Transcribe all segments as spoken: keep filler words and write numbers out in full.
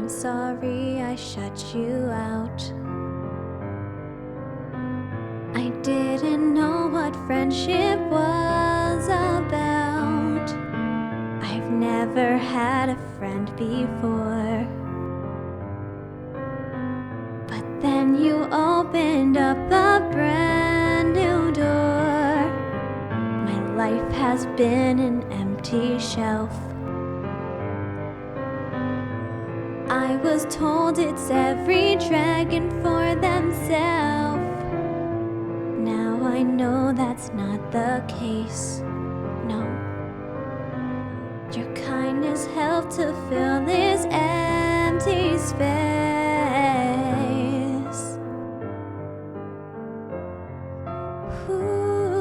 I'm sorry I shut you out. I didn't know what friendship was about. I've never had a friend before. But then you opened up a brand new door. My life has been an empty shelf. I was told it's every dragon for themselves. Now I know that's not the case. No. Your kindness helped to fill this empty space. Ooh.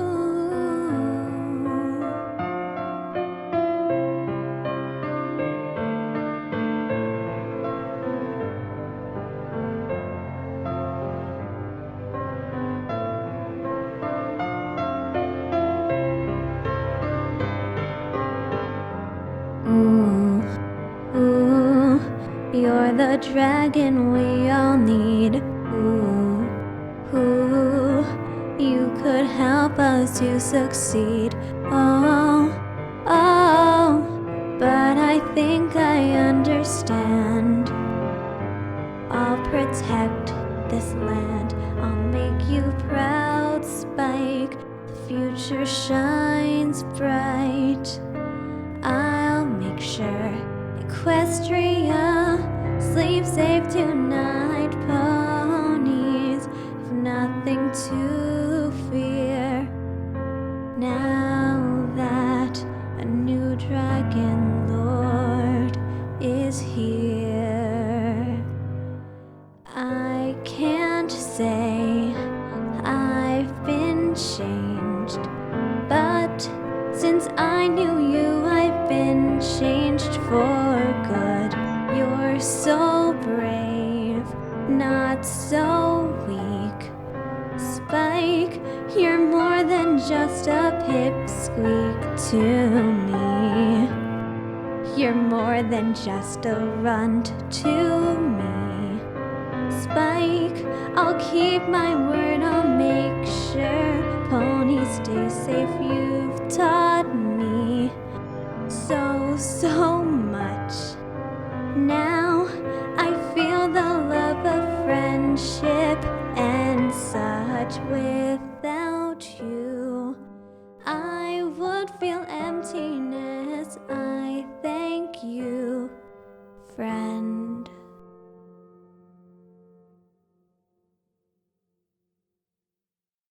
Ooh, ooh, you're the dragon we all need. Ooh, ooh, you could help us to succeed. Oh, oh, but I think I understand. I'll protect this land. I'll make you proud, Spike. The future shines bright. I'll make sure Equestria sleeps safe tonight. Ponies have nothing to fear. Now that a new dragon lord is here, I can't say I've been changed, but since I knew you, I've been changed for good. You're so brave, not so weak. Spike, you're more than just a pipsqueak to me. You're more than just a runt to me. Spike, I'll keep my word, I'll make sure ponies stay safe. You've taught me so, so much. Now I feel the love of friendship and such. Without you, I would feel emptiness. I thank you, friend.